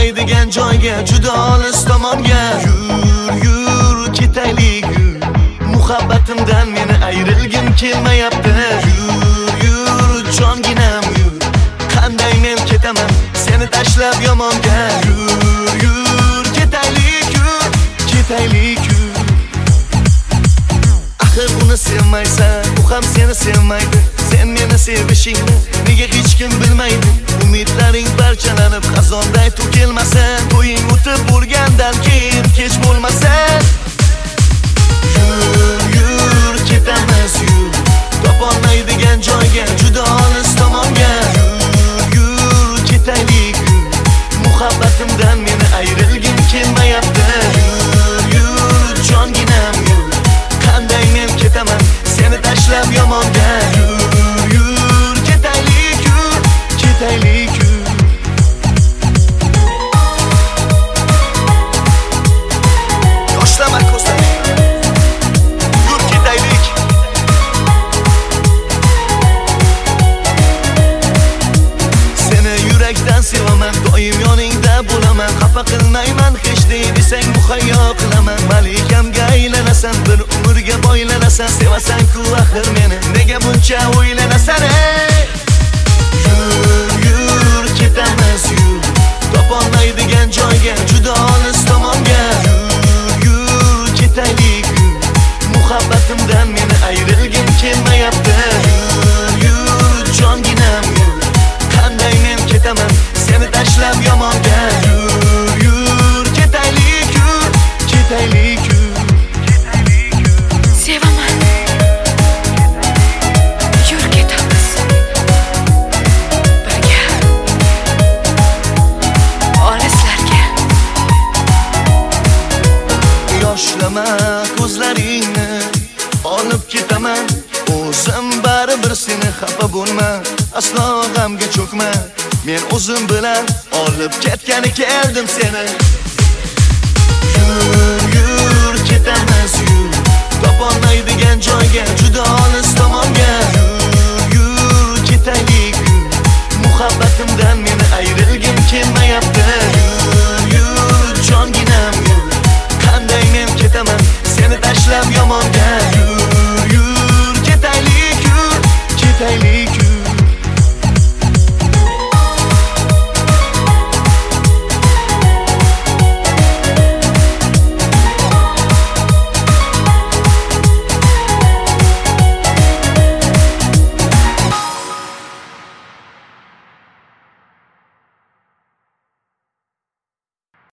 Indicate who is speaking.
Speaker 1: topolmaydigan joyga, juda olis tomonga. Yur ketaylik, yur. Muhabbatimdan meni ayrilgim kelmayapti. Yur jonginam, yur. Qanday men ketaman seni tashlab yomonga. Yur ketaylik, yur. Ketaylik, yur. Axir uni sevmaysan, u ham seni sevmaydi. Sen meni sevishingni nega hech kim bilmaydi? Umidlaring parchalanib xazonday to'kilmasa, to'ying o'tib bo'lgandan keyin kech bo'lmasa. Yur ketamiz, yur. Topolmaydigan joyga, juda olis tomonga. Yur ketaylik, yur. Muhabbatimdan meni ayrilgim kelmayapti. Yur jonginam, yur. Qanday men ketaman seni tashlab yomonga. Yur ketaylik, yur. Ketaylik, yur. Yoshlama ko'zlaring. Yur ketaylik. Seni yurakdan sevaman, doim yoningda bo'laman. Xafa qilmayman, hech desang muhayyo qilaman. Malikamga aylanasan, bir umrga boylanasan. Sevasan-ku axir meni, nega buncha o'ylanasan? Yur ketamiz, yur. Topolmaydigan joyga, juda olis tomonga. Yur ketaylik, yur. Muhabbatimdan meni ayrilgim kelmayapti. Yur jonginam, yur. Qanday men ketaman seni tashlab yomonga. Yur ketaylik, yur. Ketaylik, yur.
Speaker 2: Sevaman. Yur ketamiz. Birga. Olislarga.
Speaker 1: Yoshlama ko'zlaringni, olib ketaman. O'zim baribir seni xafa bo'lma, aslo g'amga cho'kma. Men o'zim bilan olib ketgani keldim seni. Yur ketamiz, yur. Topolmaydigan joyga, juda olis tomonga. Yur ketaylik, yur. Muhabbatimdan